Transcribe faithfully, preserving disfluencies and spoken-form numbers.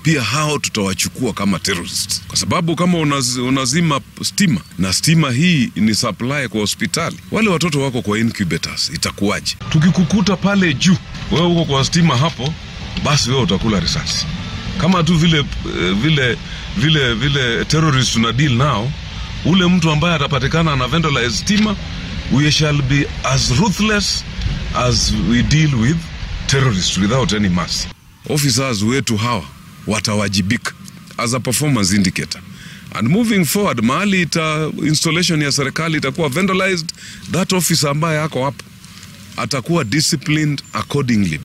pia hao tutawachukua kama terrorists, kwa sababu kama unaz, unazima stima na stima hii ni supply kwa hospitali, wale watoto wako kwa incubators, itakuwaje? Tukikukuta pale juu, wewe uko kwa stima hapo, basi wewe utakula risasi. Kama tu vile vile vile vile terrorists tuna deal nao, ule mtu ambaye atapatikana na vandalize stima, we shall be as ruthless as we deal with terrorists without any mercy. Officers wetu hawa watawajibika as a performance indicator. And moving forward, mahali ita installation ya serikali itakuwa vandalized, that officer ambaye ako hapo atakuwa disciplined accordingly.